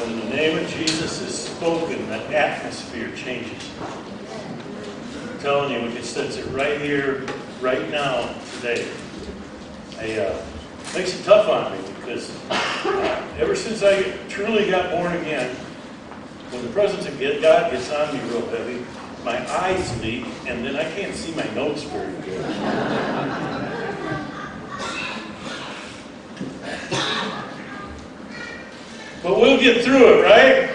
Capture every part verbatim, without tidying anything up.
When the name of Jesus is spoken, the atmosphere changes. I'm telling you, we can sense it right here, right now, today. I, uh, it makes it tough on me because uh, ever since I truly got born again, when the presence of God gets on me real heavy, my eyes leak, and then I can't see my notes very good. But we'll get through it, right?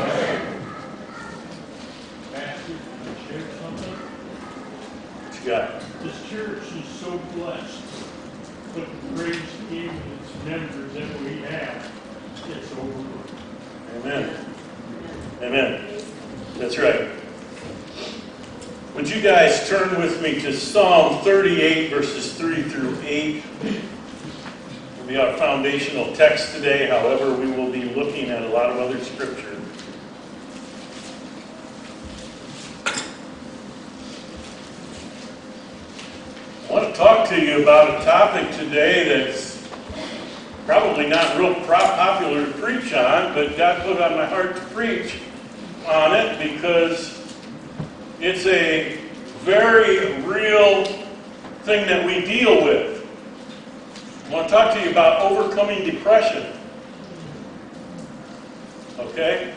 Pastor, can I share something? What you got? This church is so blessed with the praise team and its members that we have. It's over. Amen. Amen. That's right. Would you guys turn with me to Psalm thirty-eight, verses three through eight? It'll be our foundational text today. However, we will be looking at a lot of other scripture. I want to talk to you about a topic today that's probably not real popular to preach on, but God put on my heart to preach on it because it's a very real thing that we deal with. I want to talk to you about overcoming depression. Okay?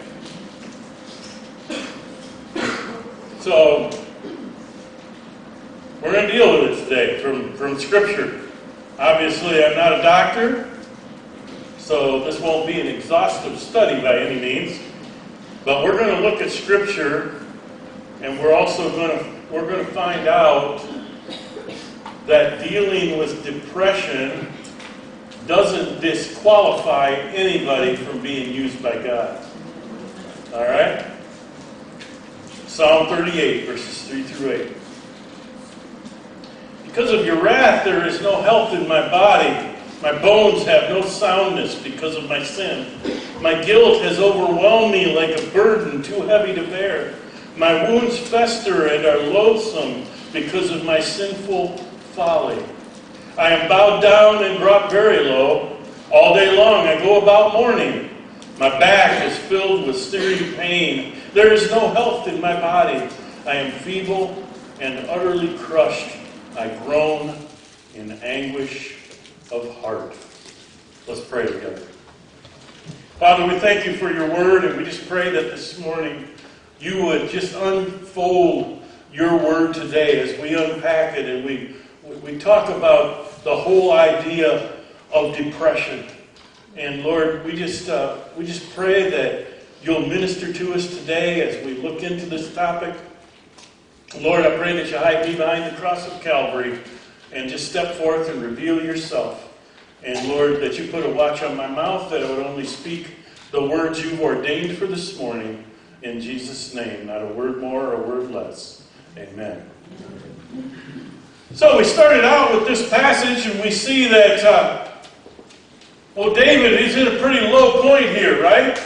So, we're going to deal with it today from, from Scripture. Obviously, I'm not a doctor, so this won't be an exhaustive study by any means. But we're going to look at Scripture, and we're also going to we're going to find out that dealing with depression doesn't disqualify anybody from being used by God. All right? Psalm thirty-eight, verses three through eight. Because of your wrath there is no health in my body. My bones have no soundness because of my sin. My guilt has overwhelmed me like a burden too heavy to bear. My wounds fester and are loathsome because of my sinful folly. I am bowed down and brought very low. All day long I go about mourning. My back is filled with searing pain. There is no health in my body. I am feeble and utterly crushed. I groan in anguish of heart. Let's pray together. Father, we thank you for your word, and we just pray that this morning you would just unfold your word today as we unpack it and we we talk about the whole idea of depression. And Lord, we just uh, we just pray that you'll minister to us today as we look into this topic. Lord, I pray that you hide me behind the cross of Calvary and just step forth and reveal yourself. And Lord, that you put a watch on my mouth, that I would only speak the words you've ordained for this morning. In Jesus' name, not a word more or a word less. Amen. So we started out with this passage, and we see that, uh, well, David is in a pretty low point here, right?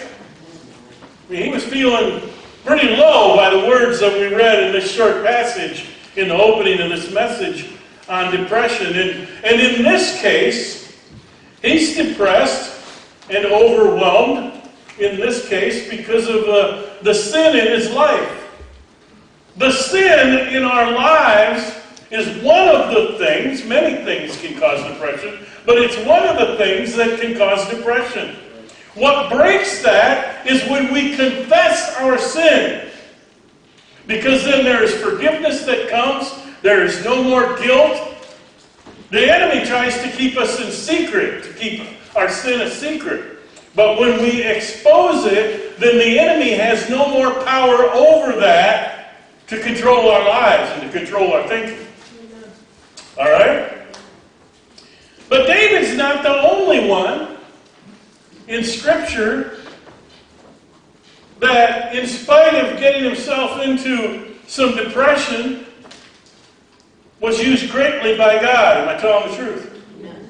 I mean, he was feeling pretty low by the words that we read in this short passage in the opening of this message on depression. And, and in this case, he's depressed and overwhelmed, in this case, because of uh, the sin in his life. The sin in our lives is one of the things, many things can cause depression, but it's one of the things that can cause depression. What breaks that is when we confess our sin. Because then there is forgiveness that comes. There is no more guilt. The enemy tries to keep us in secret, to keep our sin a secret. But when we expose it, then the enemy has no more power over that to control our lives and to control our thinking. All right? But David's not the only one in Scripture that, in spite of getting himself into some depression, was used greatly by God. Am I telling the truth?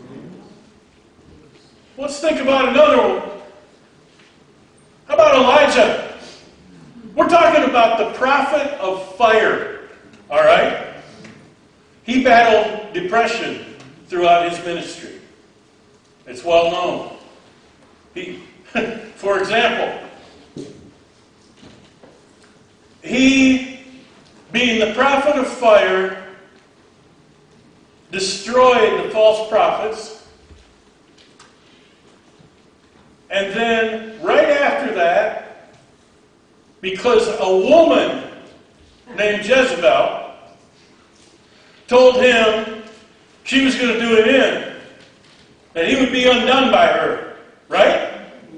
Let's think about another one. How about Elijah? We're talking about the prophet of fire. All right? He battled depression throughout his ministry. It's well known. He, for example, he, being the prophet of fire, destroyed the false prophets. And then, right after that, because a woman named Jezebel told him she was going to do an end, that he would be undone by her, right?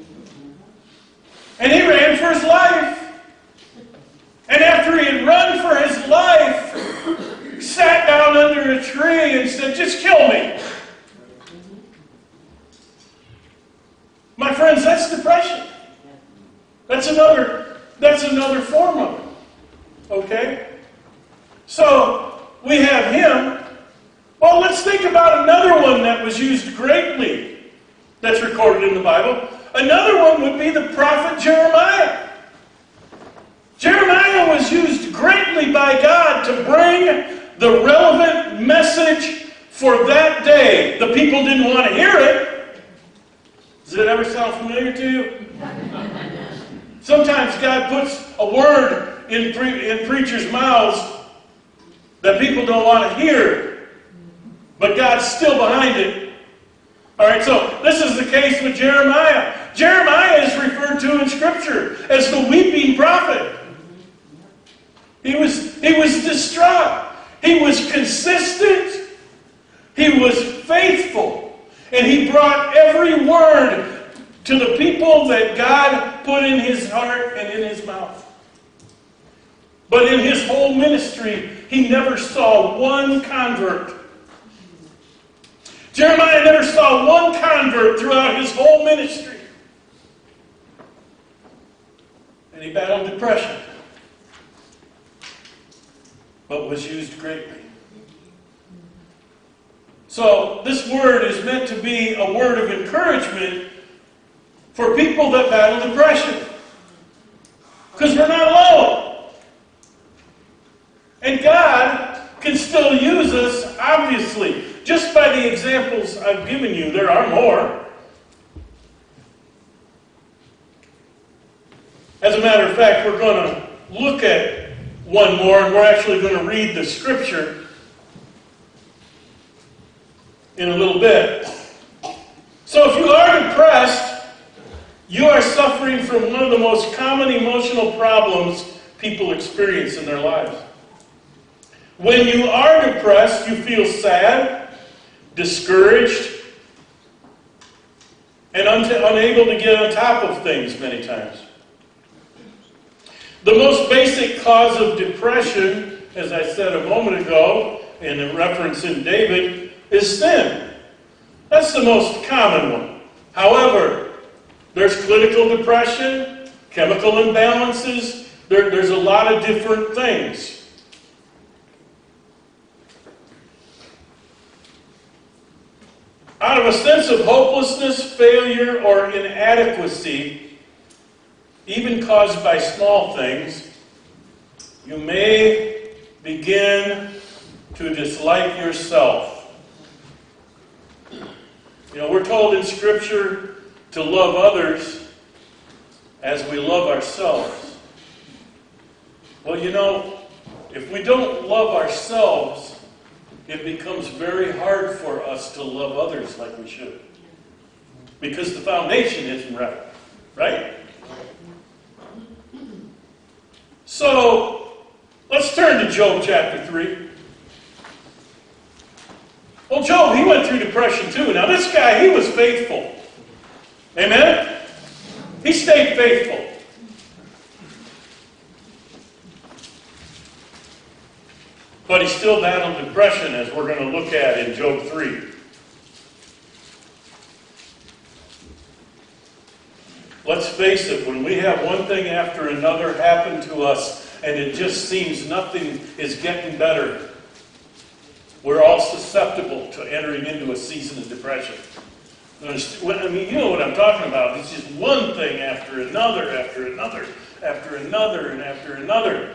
And he ran for his life. And after he had run for his life, he sat down under a tree and said, just kill me. My friends, that's depression. That's another, that's another form of it. Okay? So, we have him. Well, let's think about another one that was used greatly that's recorded in the Bible. Another one would be the prophet Jeremiah. Jeremiah was used greatly by God to bring the relevant message for that day. The people didn't want to hear it. Does it ever sound familiar to you? Sometimes God puts a word in, pre- in preachers' mouths that people don't want to hear, but God's still behind it. All right, so this is the case with Jeremiah. Jeremiah is referred to in Scripture as the weeping prophet. He was, he was distraught. He was consistent. He was faithful. And he brought every word to the people that God put in his heart and in his mouth. But in his whole ministry, he never saw one convert. Jeremiah never saw one convert throughout his whole ministry. And he battled depression, but was used greatly. So this word is meant to be a word of encouragement for people that battle depression. Because we're not alone. And God can still use us, obviously. Just by the examples I've given you, there are more. As a matter of fact, we're going to look at one more, and we're actually going to read the scripture in a little bit. So if you are depressed, you are suffering from one of the most common emotional problems people experience in their lives. When you are depressed, you feel sad, discouraged, and un- unable to get on top of things many times. The most basic cause of depression, as I said a moment ago, in a reference in David, is sin. That's the most common one. However, there's clinical depression, chemical imbalances, there, there's a lot of different things. Out of a sense of hopelessness, failure, or inadequacy, even caused by small things, you may begin to dislike yourself. You know, we're told in Scripture to love others as we love ourselves. Well, you know, if we don't love ourselves, it becomes very hard for us to love others like we should. Because the foundation isn't right. Right? So, let's turn to Job chapter three. Well, Job, he went through depression too. Now, this guy, he was faithful. Amen? He stayed faithful. But he still battled depression, as we're going to look at in Job three. Let's face it, when we have one thing after another happen to us, and it just seems nothing is getting better, we're all susceptible to entering into a season of depression. I mean, you know what I'm talking about. It's just one thing after another, after another, after another, and after another.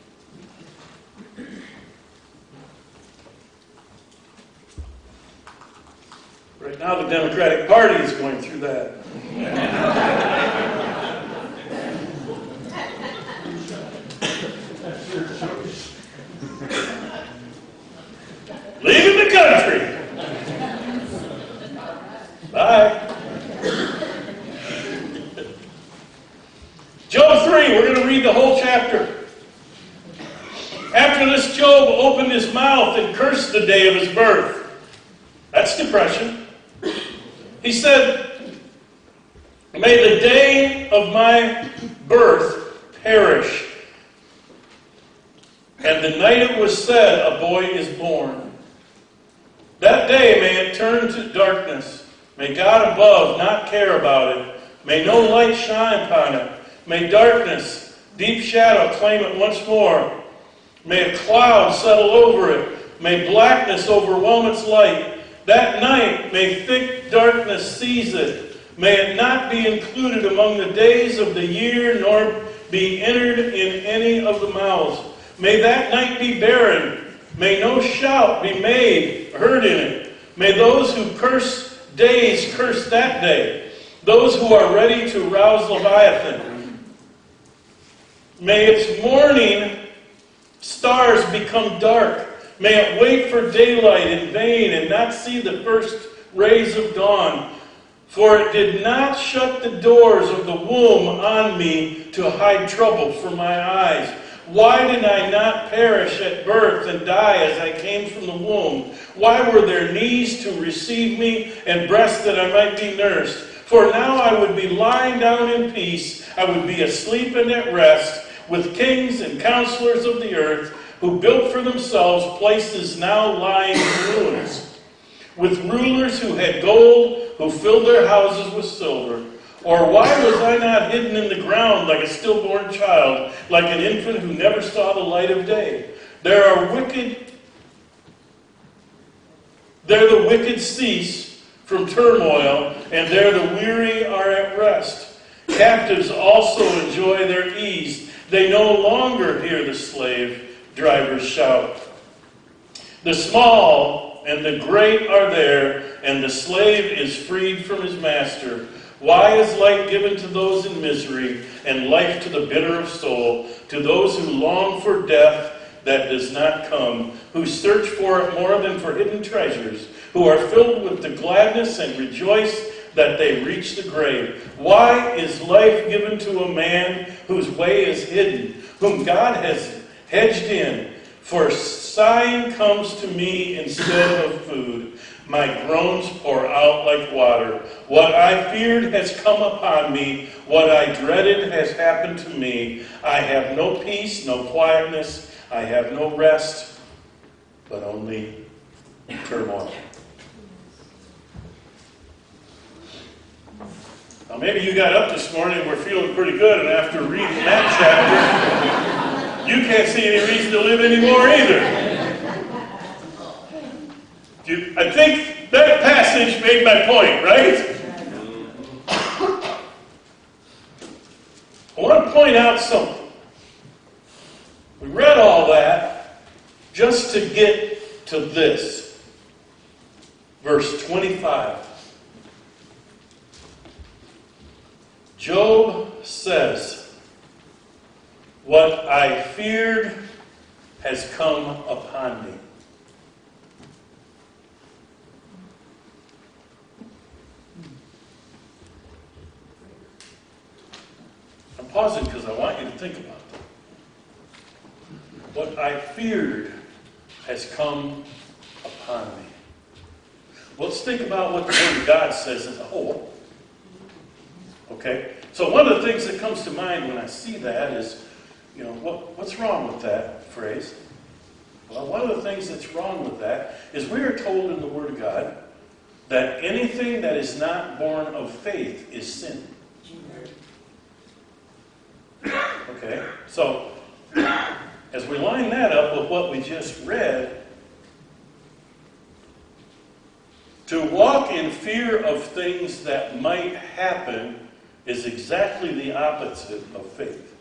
Right now, the Democratic Party is going through that. three, we're going to read the whole chapter. After this, Job opened his mouth and cursed the day of his birth. That's depression. He said, may the day of my birth perish, and the night it was said, a boy is born. That day may it turn to darkness. May God above not care about it. May no light shine upon it. May darkness, deep shadow claim it once more. May a cloud settle over it. May blackness overwhelm its light. That night may thick darkness seize it. May it not be included among the days of the year, nor be entered in any of the mouths. May that night be barren. May no shout be made, heard in it. May those who curse days curse that day. Those who are ready to rouse Leviathan. May its morning stars become dark. May it wait for daylight in vain and not see the first rays of dawn. For it did not shut the doors of the womb on me to hide trouble from my eyes. Why did I not perish at birth and die as I came from the womb? Why were there knees to receive me and breasts that I might be nursed? For now I would be lying down in peace. I would be asleep and at rest with kings and counselors of the earth who built for themselves places now lying in ruins. With rulers who had gold, who filled their houses with silver. Or why was I not hidden in the ground like a stillborn child, like an infant who never saw the light of day? There are wicked, there the wicked cease from turmoil, and there the weary are at rest. Captives also enjoy their ease. They no longer hear the slave drivers shout. The small and the great are there, and the slave is freed from his master. Why is light given to those in misery, and life to the bitter of soul, to those who long for death that does not come, who search for it more than for hidden treasures, who are filled with the gladness and rejoice that they reach the grave? Why is life given to a man whose way is hidden, whom God has hedged in? For sighing comes to me instead of food. My groans pour out like water. What I feared has come upon me. What I dreaded has happened to me. I have no peace, no quietness. I have no rest, but only turmoil. Now maybe you got up this morning and were feeling pretty good, and after reading that chapter, you can't see any reason to live anymore either. You, I think that passage made my point, right? I want to point out something. We read all that just to get to this. Verse twenty-five. Job says, what I feared has come upon me. I'm pausing because I want you to think about that. What I feared has come upon me. Well, let's think about what the Word of God says as a whole. Okay? So one of the things that comes to mind when I see that is, you know, what, what's wrong with that phrase? Well, one of the things that's wrong with that is we are told in the Word of God that anything that is not born of faith is sin. Okay? So, as we line that up with what we just read, to walk in fear of things that might happen is exactly the opposite of faith.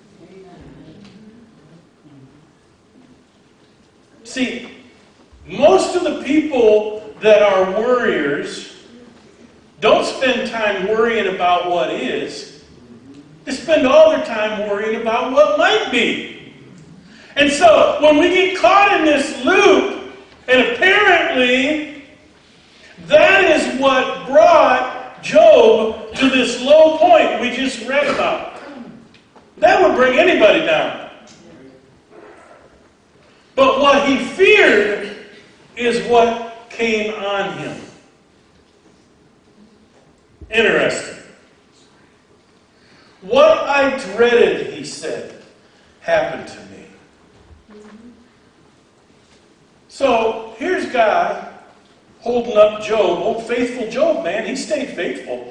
See, most of the people that are worriers don't spend time worrying about what is. They spend all their time worrying about what might be. And so, when we get caught in this loop, and apparently that is what brought Job to this low point we just read about. That would bring anybody down. But what he feared is what came on him. Interesting. What I dreaded, he said, happened to me. So here's God holding up Job. Oh, faithful Job, man. He stayed faithful.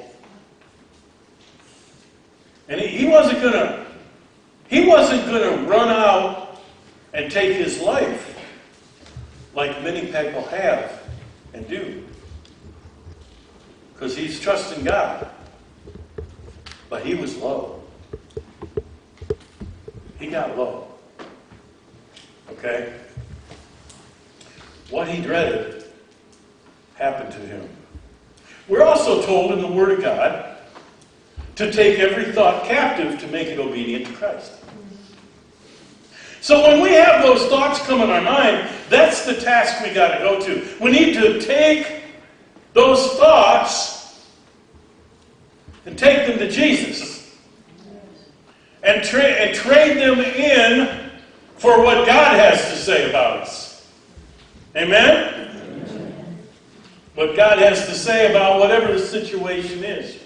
And he, he wasn't going to he wasn't going to run out and take his life like many people have and do. Because he's trusting God. But he was low. He got low. Okay? What he dreaded happened to him. We're also told in the Word of God to take every thought captive to make it obedient to Christ. So when we have those thoughts come in our mind, that's the task we got to go to. We need to take those thoughts and take them to Jesus. And, tra- and trade them in for what God has to say about us. Amen? Amen? What God has to say about whatever the situation is.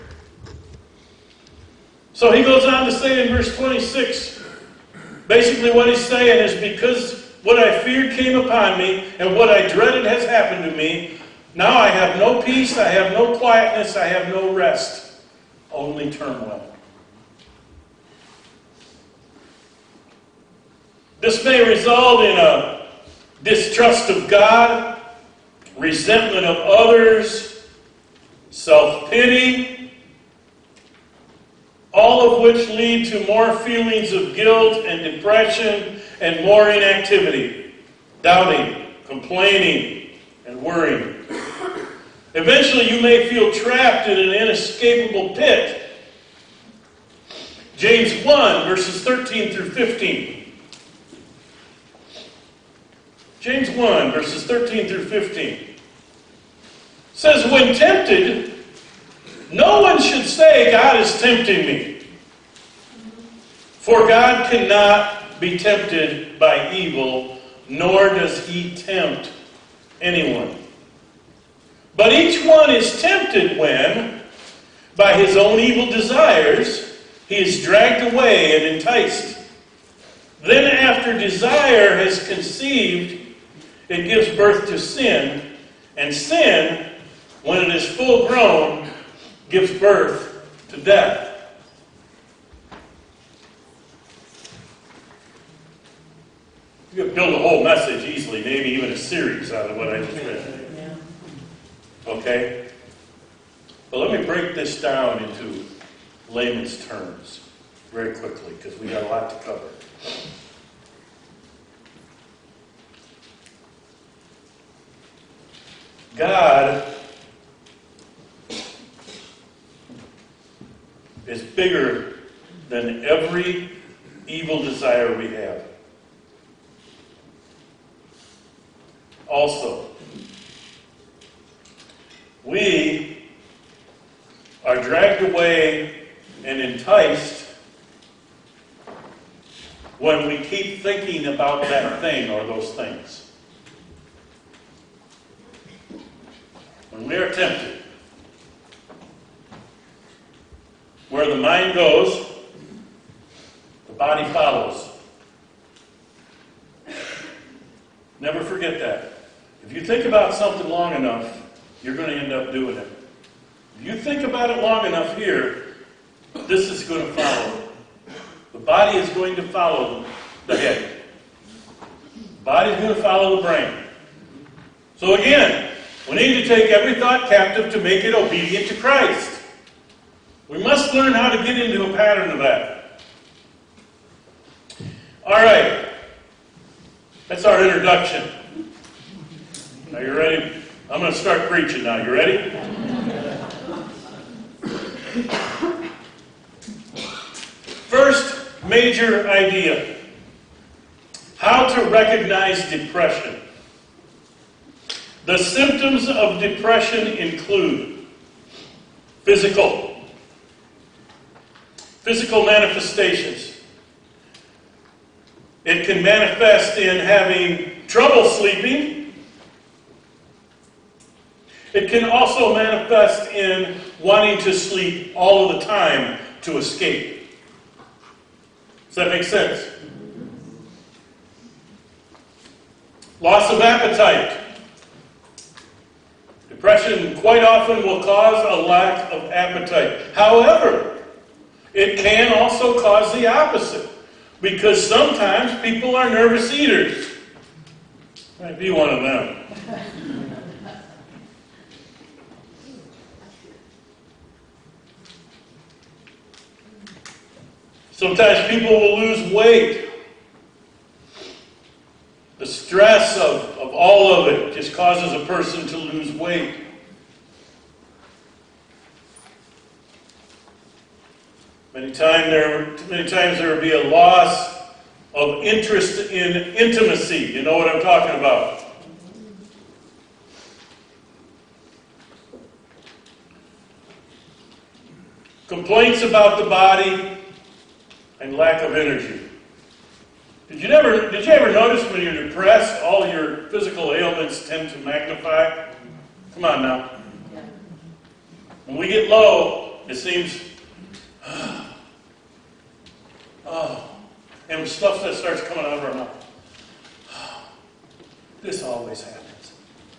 So he goes on to say in verse twenty-six, basically what he's saying is, because what I feared came upon me and what I dreaded has happened to me, now I have no peace, I have no quietness, I have no rest, only turmoil. This may result in a distrust of God, resentment of others, self-pity, all of which lead to more feelings of guilt and depression and more inactivity, doubting, complaining, and worrying. Eventually you may feel trapped in an inescapable pit. James one, verses thirteen through fifteen. James one, verses thirteen through fifteen. Says, when tempted, no one should say, God is tempting me. For God cannot be tempted by evil, nor does he tempt anyone. But each one is tempted when, by his own evil desires, he is dragged away and enticed. Then after desire has conceived, it gives birth to sin, and sin, when it is full grown, gives birth to death. You could build a whole message easily, maybe even a series out of what I just read. Okay? But let me break this down into layman's terms very quickly, because we got a lot to cover. God is bigger than every evil desire we have. Also, we are dragged away and enticed when we keep thinking about that thing or those things. When we are tempted, where the mind goes, the body follows. Never forget that. If you think about something long enough, you're going to end up doing it. If you think about it long enough here, this is going to follow. The body is going to follow the head. The body is going to follow the brain. So again, we need to take every thought captive to make it obedient to Christ. We must learn how to get into a pattern of that. All right. That's our introduction. Are you ready? I'm going to start preaching now. You ready? First major idea. How to recognize depression. The symptoms of depression include physical. Physical manifestations. It can manifest in having trouble sleeping. It can also manifest in wanting to sleep all of the time to escape. Does that make sense? Loss of appetite. Depression quite often will cause a lack of appetite. However, it can also cause the opposite, because sometimes people are nervous eaters. Might be one of them. Sometimes people will lose weight. The stress of, of all of it just causes a person to lose weight. Many, time there, many times there will be a loss of interest in intimacy. You know what I'm talking about. Complaints about the body and lack of energy. Did you never? Did you ever notice when you're depressed, all your physical ailments tend to magnify? Come on now. When we get low, it seems, oh, and stuff that starts coming out of our mouth. Oh, this always happens.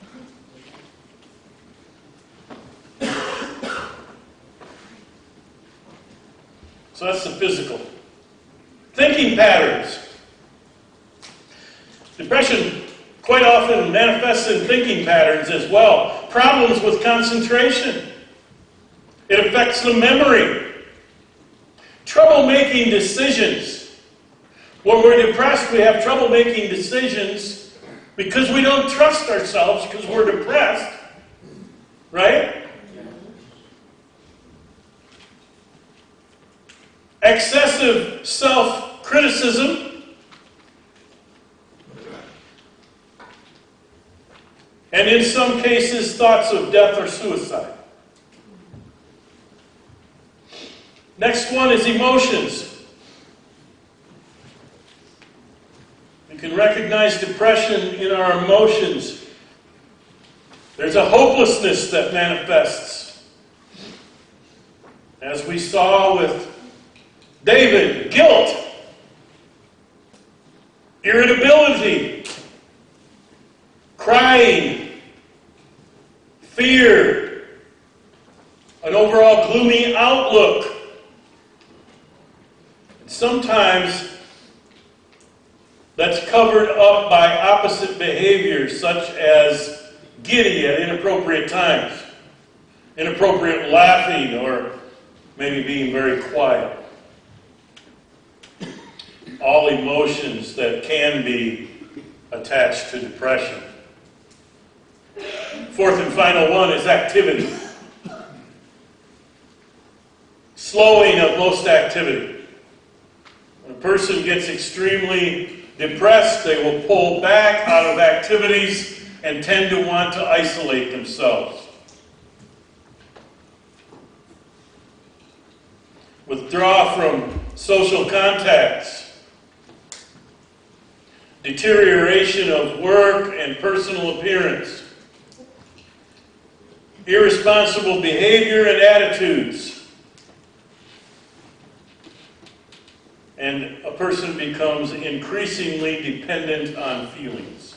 So that's the physical. Thinking patterns. Depression quite often manifests in thinking patterns as well. Problems with concentration. It affects the memory. Trouble making decisions. When we're depressed, we have trouble making decisions because we don't trust ourselves because we're depressed. Right? Excessive self-criticism. And in some cases, thoughts of death or suicide. Next one is emotions. We can recognize depression in our emotions. There's a hopelessness that manifests. As we saw with David, guilt, irritability, crying, fear, an overall gloomy outlook. Sometimes that's covered up by opposite behaviors such as giddy at inappropriate times, inappropriate laughing, or maybe being very quiet. All emotions that can be attached to depression. Fourth and final one is activity. Slowing of most activity. When a person gets extremely depressed, they will pull back out of activities and tend to want to isolate themselves. Withdraw from social contacts. Deterioration of work and personal appearance. Irresponsible behavior and attitudes. And a person becomes increasingly dependent on feelings.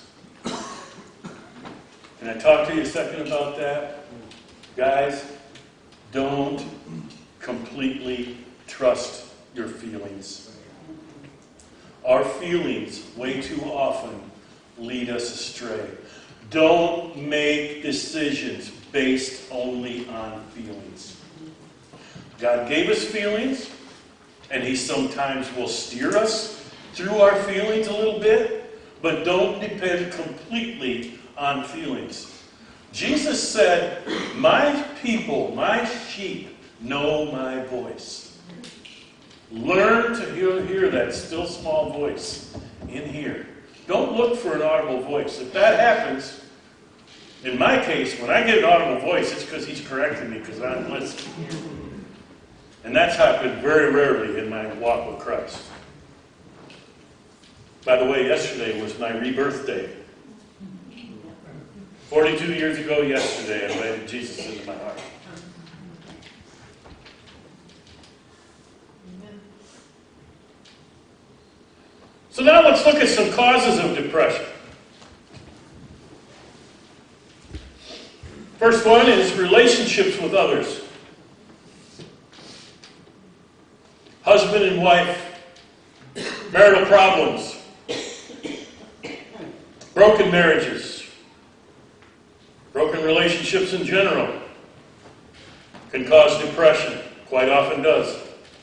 Can I talk to you a second about that? Guys, don't completely trust your feelings. Our feelings, way too often, lead us astray. Don't make decisions based only on feelings. God gave us feelings, and He sometimes will steer us through our feelings a little bit, but don't depend completely on feelings. Jesus said, "My people, my sheep, know my voice." Learn to hear, hear that still small voice in here. Don't look for an audible voice. If that happens, in my case, when I get an audible voice, it's because He's correcting me because I'm listening. And that's happened very rarely in my walk with Christ. By the way, yesterday was my rebirth day. forty-two years ago yesterday, I invited Jesus into my heart. So now let's look at some causes of depression. First one is relationships with others. Husband and wife, marital problems, broken marriages, broken relationships in general can cause depression, quite often does.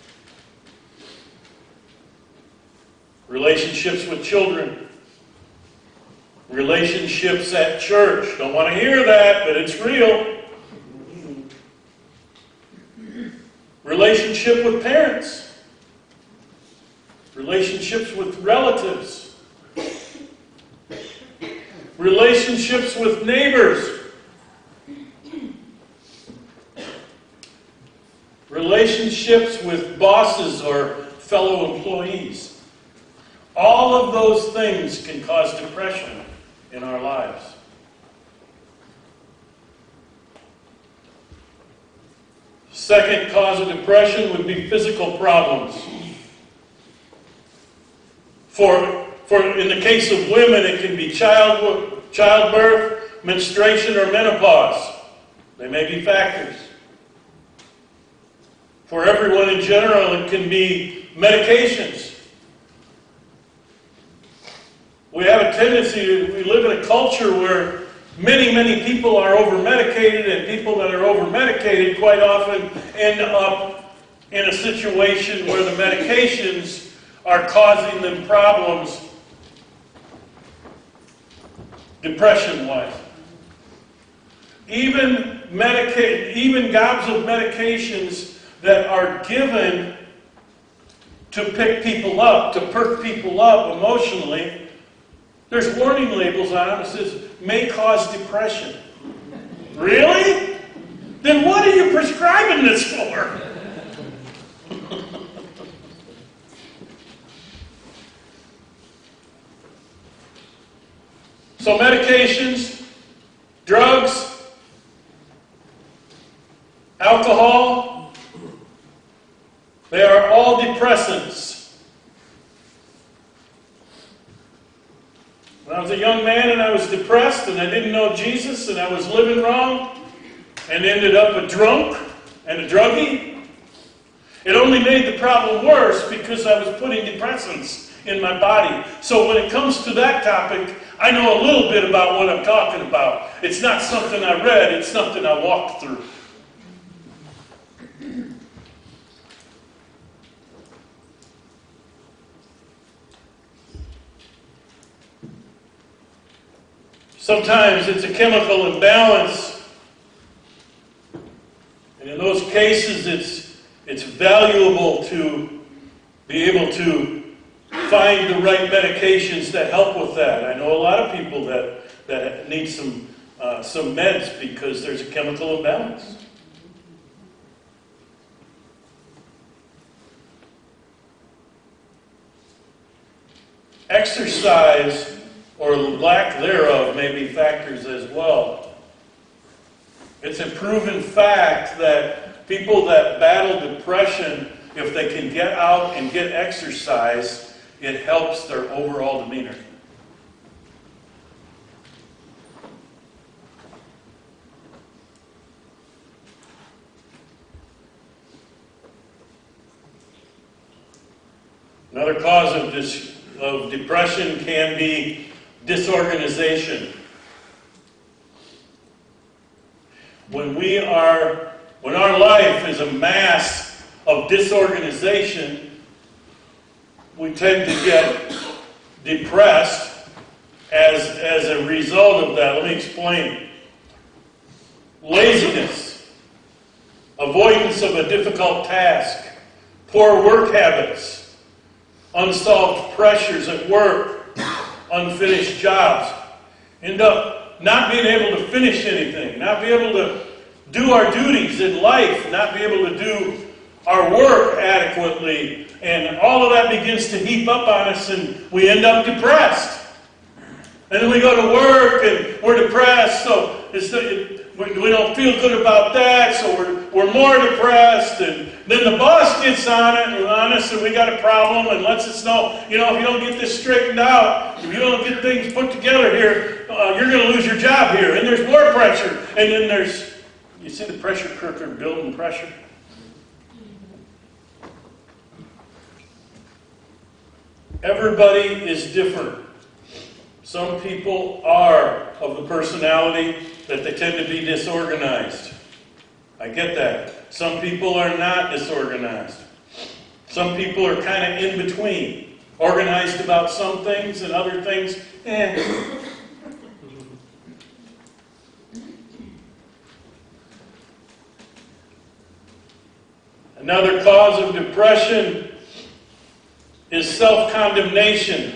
Relationships with children, relationships at church. Don't want to hear that, but it's real. Relationship with parents. Relationships with relatives. Relationships with neighbors. Relationships with bosses or fellow employees. All of those things can cause depression in our lives. Second cause of depression would be physical problems. For, for in the case of women, it can be child, childbirth, menstruation, or menopause. They may be factors. For everyone in general, it can be medications. We have a tendency to, we live in a culture where many, many people are over-medicated, and people that are over-medicated quite often end up in a situation where the medications are causing them problems depression-wise. Even medica- even gobs of medications that are given to pick people up, to perk people up emotionally, there's warning labels on them that says, may cause depression. Really? Then what are you prescribing this for? So medications, drugs, alcohol, they are all depressants. When I was a young man and I was depressed and I didn't know Jesus and I was living wrong and ended up a drunk and a druggie, it only made the problem worse because I was putting depressants in my body. So when it comes to that topic, I know a little bit about what I'm talking about. It's not something I read, it's something I walked through. Sometimes it's a chemical imbalance. And in those cases, it's, it's valuable to be able to find the right medications that help with that. I know a lot of people that, that need some, uh, some meds because there's a chemical imbalance. Exercise or lack thereof may be factors as well. It's a proven fact that people that battle depression, if they can get out and get exercise, it helps their overall demeanor. Another cause of, dis- of depression can be disorganization. When we are, when our life is a mass of disorganization, we tend to get depressed as, as a result of that. Let me explain. Laziness, avoidance of a difficult task, poor work habits, unsolved pressures at work, unfinished jobs, end up not being able to finish anything, not be able to do our duties in life, not be able to do our work adequately, and all of that begins to heap up on us, and we end up depressed. And then we go to work, and we're depressed, so it's, it, we don't feel good about that, so we're, we're more depressed, and then the boss gets on it, and on us, and we got a problem, and lets us know, you know, if you don't get this straightened out, if you don't get things put together here, uh, you're going to lose your job here, and there's more pressure, and then there's, you see the pressure cooker building pressure? Everybody is different. Some people are of the personality that they tend to be disorganized. I get that. Some people are not disorganized. Some people are kind of in between. Organized about some things and other things, eh. Another cause of depression is self-condemnation.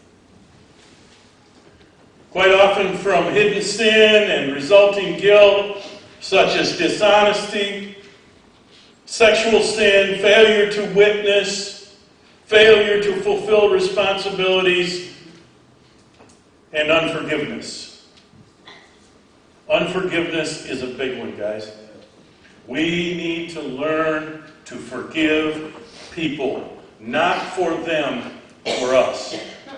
Quite often from hidden sin and resulting guilt, such as dishonesty, sexual sin, failure to witness, failure to fulfill responsibilities, and unforgiveness. Unforgiveness is a big one, guys. We need to learn to forgive people. Not for them, for us.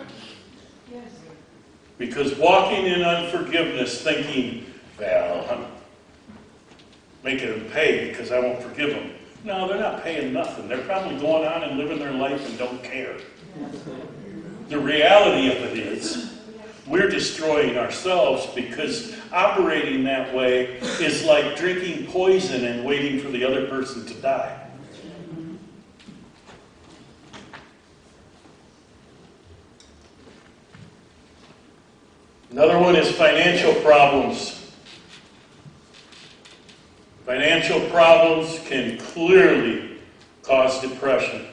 Because walking in unforgiveness, thinking, well, I'm making them pay because I won't forgive them. No, they're not paying nothing. They're probably going on and living their life and don't care. The reality of it is, we're destroying ourselves because operating that way is like drinking poison and waiting for the other person to die. Another one is financial problems. Financial problems can clearly cause depression.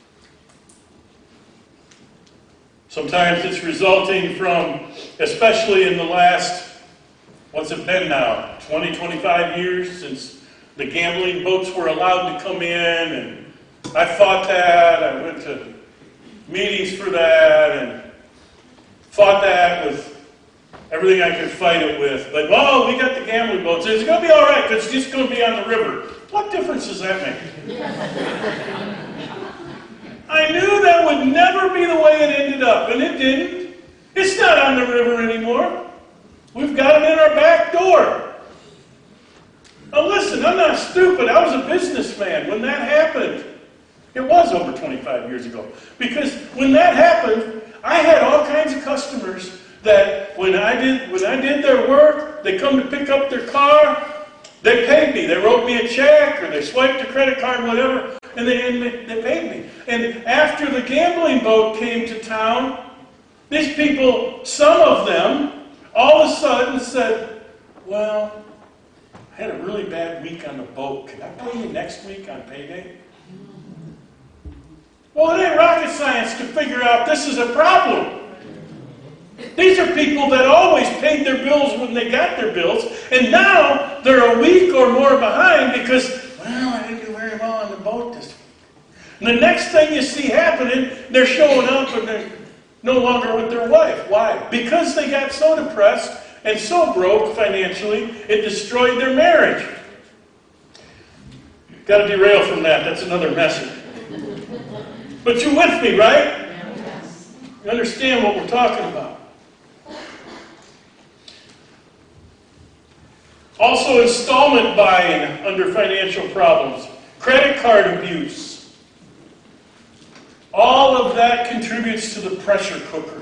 Sometimes it's resulting from, especially in the last, what's it been now, twenty, twenty-five years since the gambling boats were allowed to come in, and I fought that. I went to meetings for that and fought that with everything I could fight it with. But, well, we got the gambling boats. It's going to be all right because it's just going to be on the river. What difference does that make? I knew that would never be the way it ended up, and it didn't. It's not on the river anymore. We've got it in our back door. Now listen, I'm not stupid. I was a businessman when that happened. It was over twenty-five years ago. Because when that happened, I had all kinds of customers that when I did when I did their work, they come to pick up their car, they paid me. They wrote me a check or they swiped a credit card, whatever, and they, and they, they paid me. And after the gambling boat came to town, these people, some of them, all of a sudden said, well, I had a really bad week on the boat. Can I pay you next week on payday? Well, it ain't rocket science to figure out this is a problem. These are people that always paid their bills when they got their bills, and now they're a week or more behind because, well, I didn't do very well on the boat this week. And the next thing you see happening, they're showing up and they're no longer with their wife. Why? Because they got so depressed and so broke financially, it destroyed their marriage. Got to derail from that. That's another message. But you with me, right? You understand what we're talking about. Also, installment buying under financial problems. Credit card abuse. All of that contributes to the pressure cooker.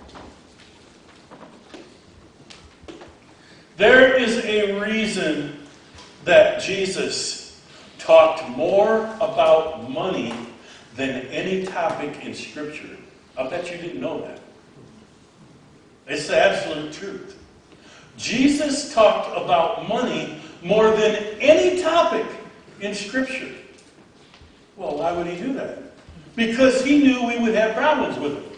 There is a reason that Jesus talked more about money than any topic in Scripture. I bet you didn't know that. It's the absolute truth. Jesus talked about money more than any topic in Scripture. Well, why would he do that? Because he knew we would have problems with it.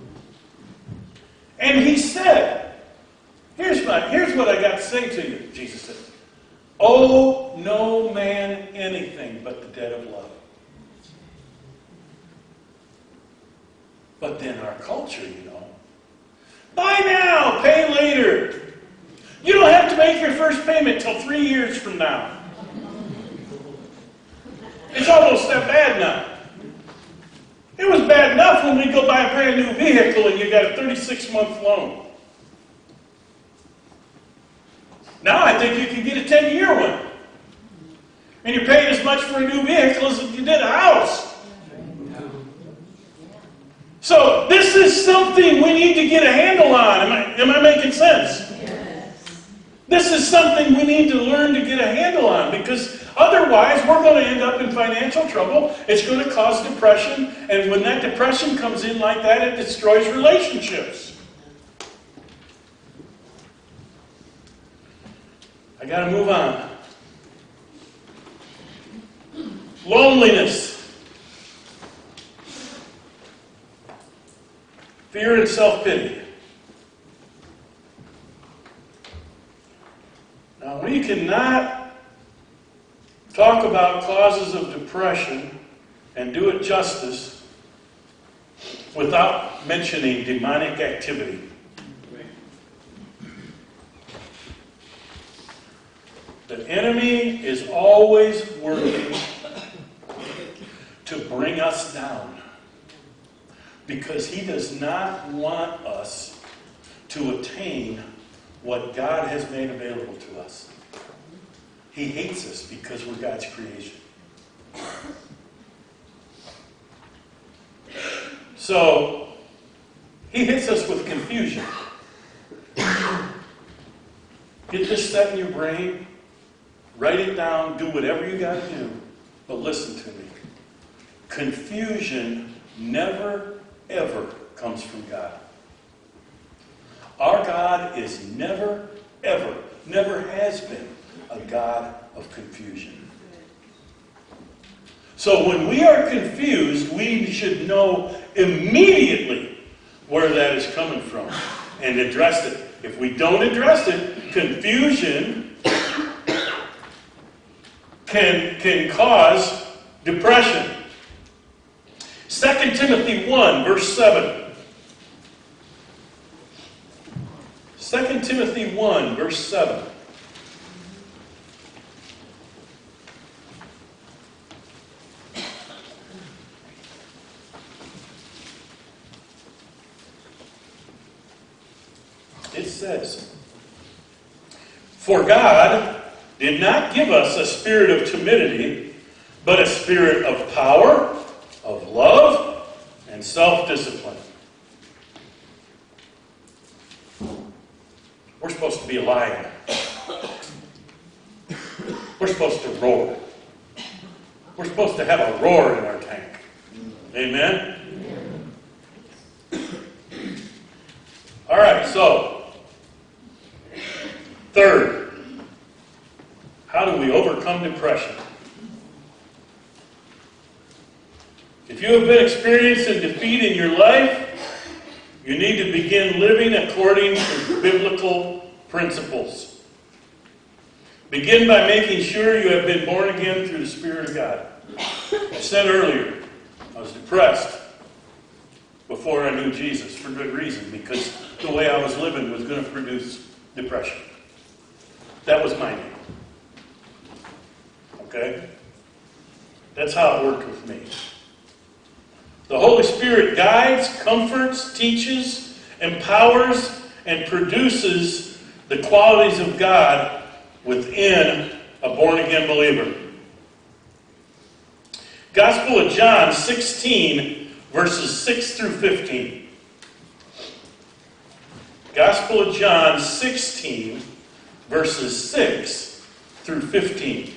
And he said, here's, my, here's what I got to say to you, Jesus said. Owe no man anything but the debt of love. But then our culture, you know, buy now, pay later. You don't have to make your first payment till three years from now. It's almost that bad now. It was bad enough when we go buy a brand new vehicle and you got a thirty-six month loan. Now I think you can get a ten year one. And you're paying as much for a new vehicle as if you did a house. So this is something we need to get a handle on. Am I, am I making sense? Yes. This is something we need to learn to get a handle on, because otherwise we're going to end up in financial trouble. It's going to cause depression, and when that depression comes in like that, it destroys relationships. I got to move on. Loneliness. Fear and self-pity. Now, we cannot talk about causes of depression and do it justice without mentioning demonic activity. The enemy is always working to bring us down, because he does not want us to attain what God has made available to us. He hates us because we're God's creation. So, he hits us with confusion. Get this set in your brain. Write it down. Do whatever you got to do. But listen to me. Confusion never ever comes from God. Our God is never, ever, never has been a God of confusion. So when we are confused, we should know immediately where that is coming from and address it. If we don't address it, confusion can, can cause depression. Second Timothy one, verse seven. Second Timothy one, verse seven. It says, "For God did not give us a spirit of timidity, but a spirit of power, of love, and self-discipline." We're supposed to be a lion. We're supposed to roar. We're supposed to have a roar in our tank. Amen? All right, so, third, how do we overcome depression? If you have been experiencing defeat in your life, you need to begin living according to biblical principles. Begin by making sure you have been born again through the Spirit of God. I said earlier, I was depressed before I knew Jesus, for good reason, because the way I was living was going to produce depression. That was my name. Okay? That's how it worked with me. The Holy Spirit guides, comforts, teaches, empowers, and produces the qualities of God within a born-again believer. Gospel of John sixteen, verses six through fifteen. Gospel of John sixteen, verses six through fifteen.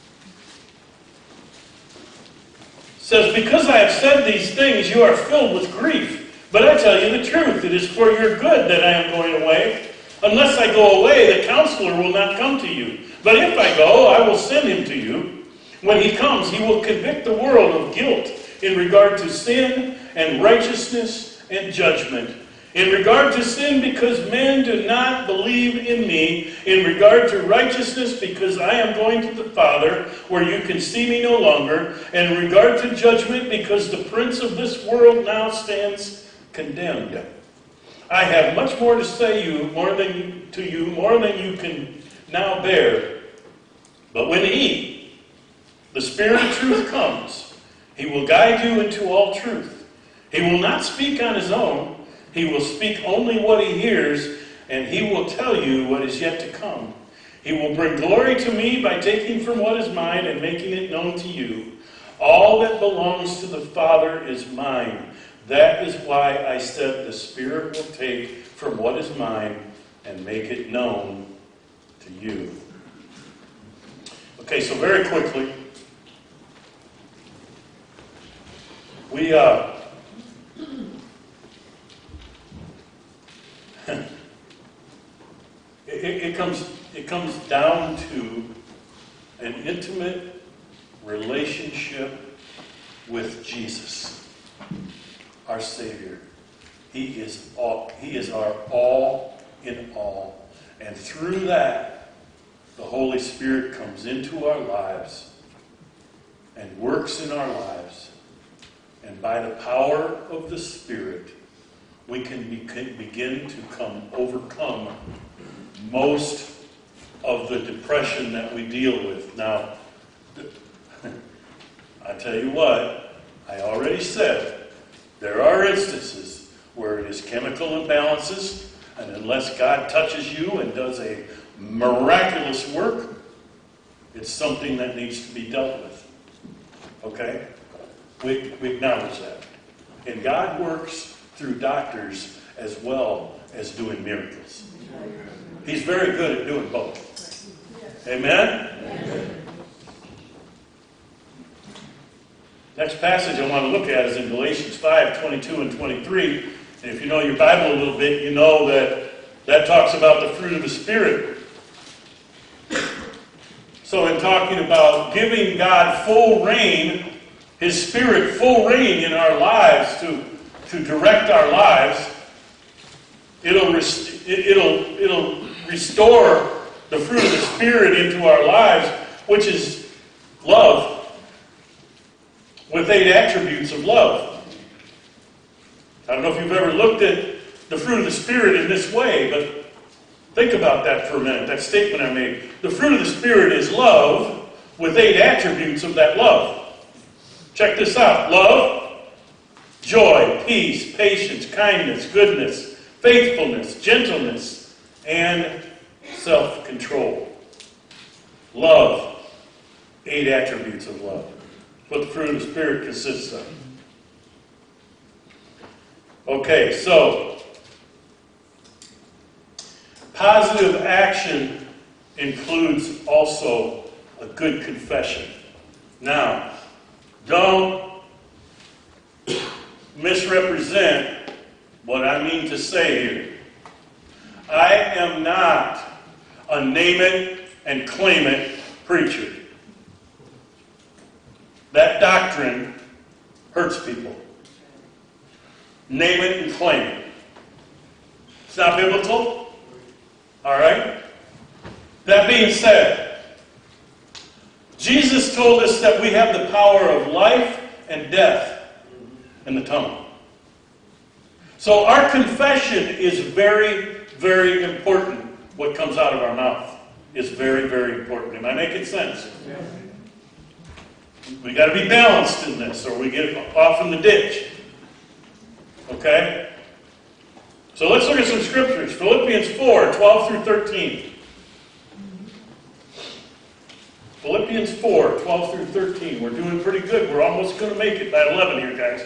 Says, "Because I have said these things, you are filled with grief. But I tell you the truth, it is for your good that I am going away. Unless I go away, the Counselor will not come to you. But if I go, I will send him to you. When he comes, he will convict the world of guilt in regard to sin and righteousness and judgment. In regard to sin, because men do not believe in me. In regard to righteousness, because I am going to the Father, where you can see me no longer. And in regard to judgment, because the prince of this world now stands condemned. I have much more to say you, more than you, to you, more than you can now bear. But when He, the Spirit of truth, comes, He will guide you into all truth. He will not speak on His own. He will speak only what He hears, and He will tell you what is yet to come. He will bring glory to me by taking from what is mine and making it known to you. All that belongs to the Father is mine. That is why I said the Spirit will take from what is mine and make it known to you. Okay, so very quickly, we uh, it, it comes it comes down to an intimate relationship with Jesus, our Savior. He is all, He is our all in all. And through that, the Holy Spirit comes into our lives and works in our lives. And by the power of the Spirit, we can begin to come overcome most of the depression that we deal with. Now, I tell you what, I already said, there are instances where it is chemical imbalances, and unless God touches you and does a miraculous work, it's something that needs to be dealt with. Okay? We, we acknowledge that. And God works through doctors as well as doing miracles. He's very good at doing both. Amen? Amen. Next passage I want to look at is in Galatians five, twenty-two and twenty-three. And if you know your Bible a little bit, you know that that talks about the fruit of the Spirit. So in talking about giving God full reign, His Spirit full reign in our lives to, to direct our lives, it'll, rest, it'll, it'll restore the fruit of the Spirit into our lives, which is love, with eight attributes of love. I don't know if you've ever looked at the fruit of the Spirit in this way, but think about that for a minute, that statement I made. The fruit of the Spirit is love, with eight attributes of that love. Check this out. Love, joy, peace, patience, kindness, goodness, faithfulness, gentleness, and self-control. Love, eight attributes of love. What the fruit of the Spirit consists of. Okay, so positive action includes also a good confession. Now, don't misrepresent what I mean to say here. I am not a name it and claim it preacher. That doctrine hurts people. Name it and claim it. It's not biblical. All right? That being said, Jesus told us that we have the power of life and death in the tongue. So our confession is very, very important. What comes out of our mouth is very, very important. Am I making sense? Yeah. We got to be balanced in this, or we get off in the ditch. Okay? So let's look at some scriptures. Philippians four, twelve through thirteen. Philippians four, twelve through thirteen. We're doing pretty good. We're almost going to make it by eleven here, guys.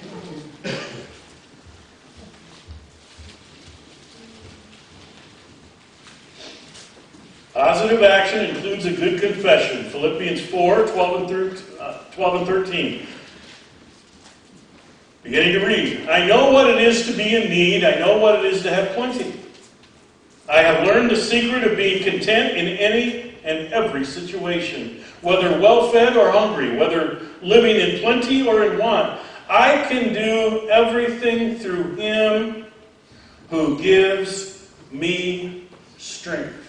Positive action includes a good confession. Philippians four, twelve and thirteen. Beginning to read. I know what it is to be in need. I know what it is to have plenty. I have learned the secret of being content in any and every situation, whether well-fed or hungry, whether living in plenty or in want. I can do everything through Him who gives me strength.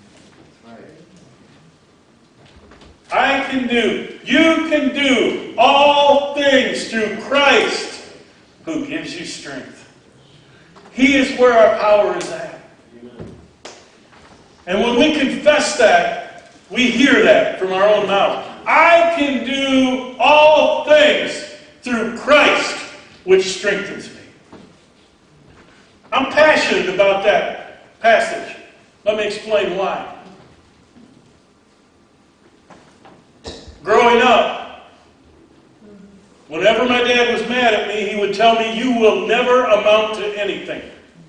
I can do, you can do all things through Christ who gives you strength. He is where our power is at. And when we confess that, we hear that from our own mouth. I can do all things through Christ, which strengthens me. I'm passionate about that passage. Let me explain why. Growing up, whenever my dad was mad at me, he would tell me, "You will never amount to anything."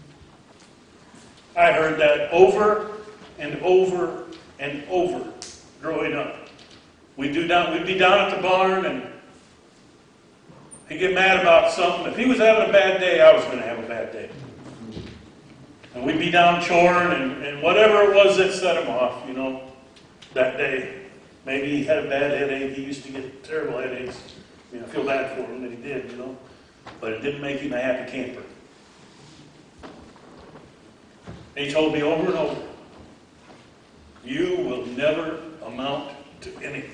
I heard that over and over and over growing up. We'd, do down, we'd be down at the barn, and he'd get mad about something. If he was having a bad day, I was going to have a bad day. And we'd be down choring, and, and whatever it was that set him off, you know, that day. Maybe he had a bad headache. He used to get terrible headaches. I mean, I feel bad for him that he did, you know. But it didn't make him a happy camper. And he told me over and over, "You will never amount to anything."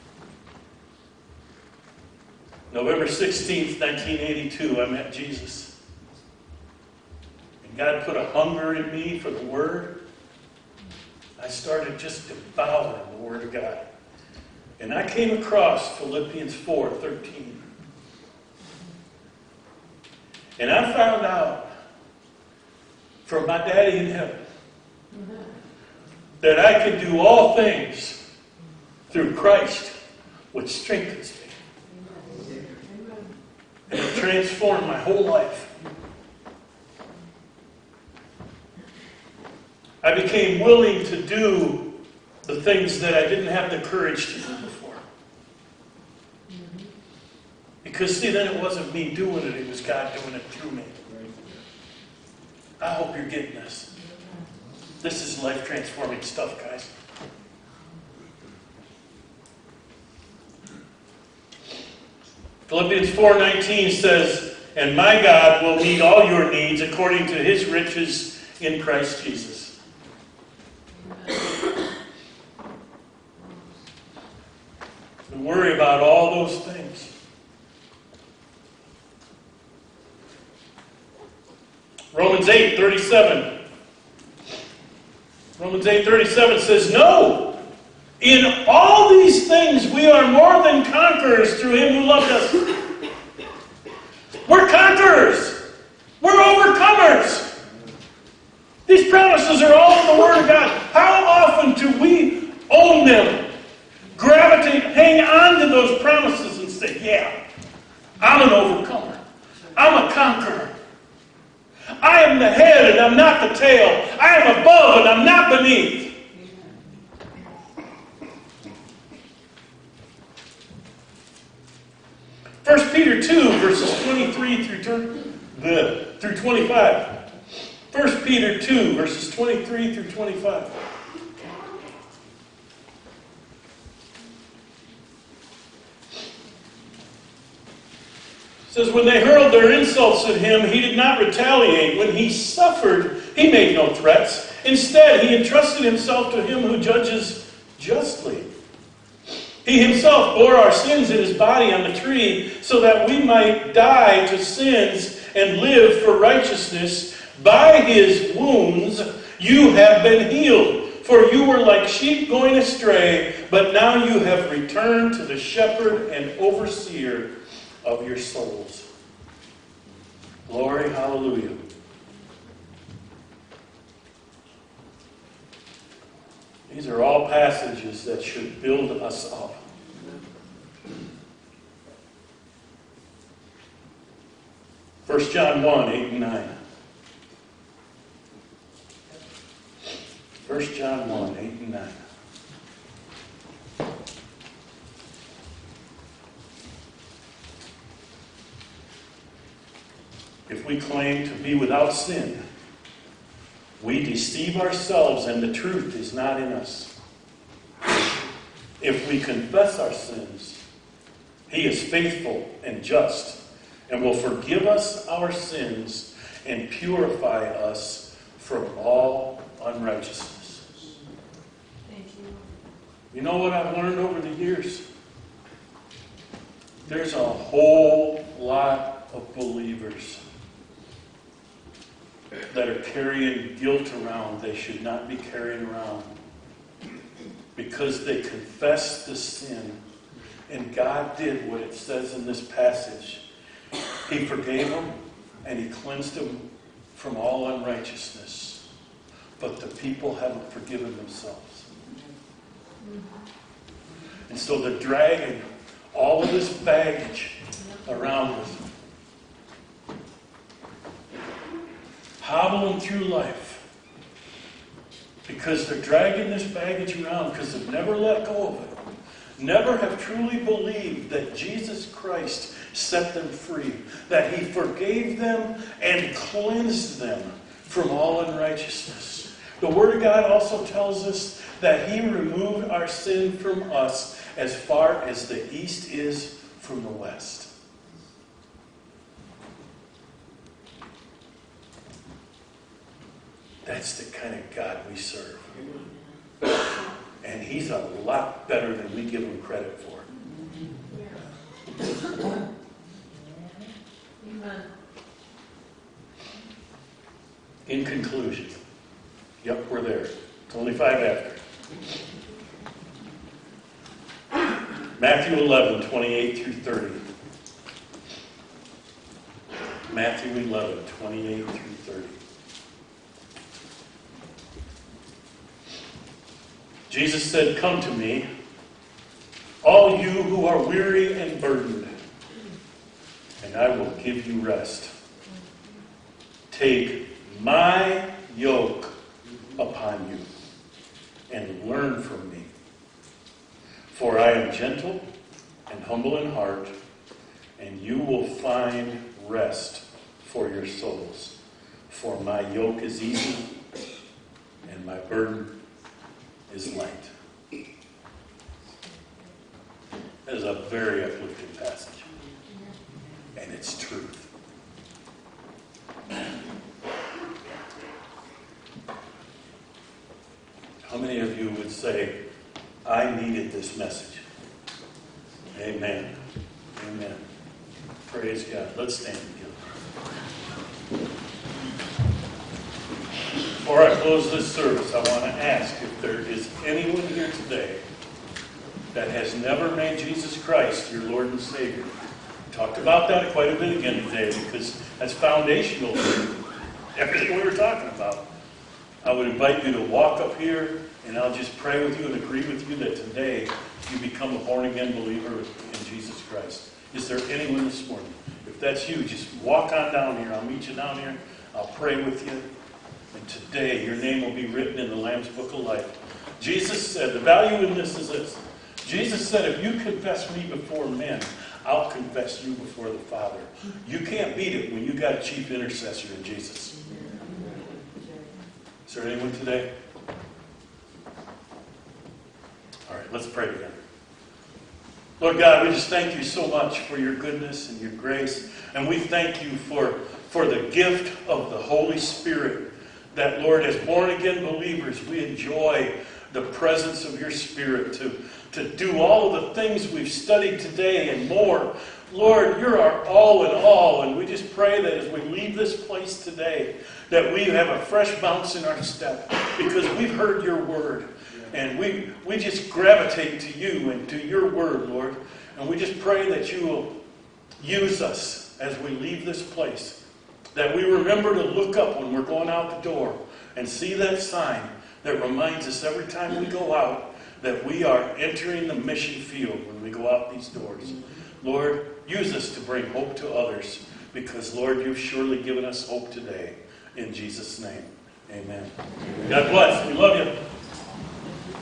November sixteenth, nineteen eighty-two, I met Jesus. And God put a hunger in me for the Word. I started just devouring the Word of God. And I came across Philippians four thirteen. And I found out from my daddy in heaven that I can do all things through Christ, which strengthens me. And it transformed my whole life. I became willing to do the things that I didn't have the courage to do before. Because, see, then it wasn't me doing it, it was God doing it through me. I hope you're getting this. This is life-transforming stuff, guys. Philippians four nineteen says, "And my God will meet all your needs according to His riches in Christ Jesus." We worry about all those things. Romans eight thirty-seven. Romans eight thirty-seven says, "No! In all these things we are more than conquerors through Him who loved us." We're conquerors. We're overcomers. These promises are all in the Word of God. How often do we own them? Gravitate, hang on to those promises and say, "Yeah, I'm an overcomer. I'm a conqueror. I am the head and I'm not the tail. I am above and I'm not beneath." First Peter two, verses twenty-three through twenty-five. First Peter two, verses twenty-three through twenty-five. It says, "When they hurled their insults at him, he did not retaliate. When he suffered, he made no threats. Instead, he entrusted himself to him who judges justly. He himself bore our sins in his body on the tree, so that we might die to sins and live for righteousness. By his wounds you have been healed. For you were like sheep going astray, but now you have returned to the shepherd and overseer of your souls." Glory, hallelujah. These are all passages that should build us up. First John one, eight and nine. First John one, eight and nine. If we claim to be without sin, we deceive ourselves and the truth is not in us. If we confess our sins, He is faithful and just and will forgive us our sins and purify us from all unrighteousness. Thank you. You know what I've learned over the years? There's a whole lot of believers that are carrying guilt around, they should not be carrying around. Because they confessed the sin. And God did what it says in this passage. He forgave them and He cleansed them from all unrighteousness. But the people haven't forgiven themselves. And so they're dragging all of this baggage around with them. Hobbling through life. Because they're dragging this baggage around because they've never let go of it. Never have truly believed that Jesus Christ set them free. That He forgave them and cleansed them from all unrighteousness. The Word of God also tells us that He removed our sin from us as far as the east is from the west. That's the kind of God we serve. And He's a lot better than we give Him credit for. In conclusion, yep, we're there. It's only five after. Matthew eleven, twenty-eight through thirty. Matthew eleven, twenty-eight through thirty. Jesus said, "Come to me, all you who are weary and burdened, and I will give you rest. Take my yoke upon you and learn from me. For I am gentle and humble in heart, and you will find rest for your souls. For my yoke is easy and my burden is light." That is a very uplifting passage. And it's truth. How many of you would say, I needed this message? Amen. Amen. Praise God. Let's stand together. Before I close this service, I want to ask if there is anyone here today that has never made Jesus Christ your Lord and Savior. We talked about that quite a bit again today because that's foundational to everything we were talking about. I would invite you to walk up here and I'll just pray with you and agree with you that today you become a born-again believer in Jesus Christ. Is there anyone this morning? If that's you, just walk on down here. I'll meet you down here. I'll pray with you. And today, your name will be written in the Lamb's Book of Life. Jesus said, the value in this is this. Jesus said, if you confess me before men, I'll confess you before the Father. You can't beat it when you got a chief intercessor in Jesus. Is there anyone today? All right, let's pray together. Lord God, we just thank you so much for your goodness and your grace. And we thank you for, for the gift of the Holy Spirit. That, Lord, as born-again believers, we enjoy the presence of your Spirit to, to do all of the things we've studied today and more. Lord, you're our all in all, and we just pray that as we leave this place today, that we have a fresh bounce in our step, because we've heard your word, and we, we just gravitate to you and to your word, Lord, and we just pray that you will use us as we leave this place. That we remember to look up when we're going out the door and see that sign that reminds us every time we go out that we are entering the mission field when we go out these doors. Lord, use us to bring hope to others because, Lord, you've surely given us hope today. In Jesus' name, amen. God bless. We love you.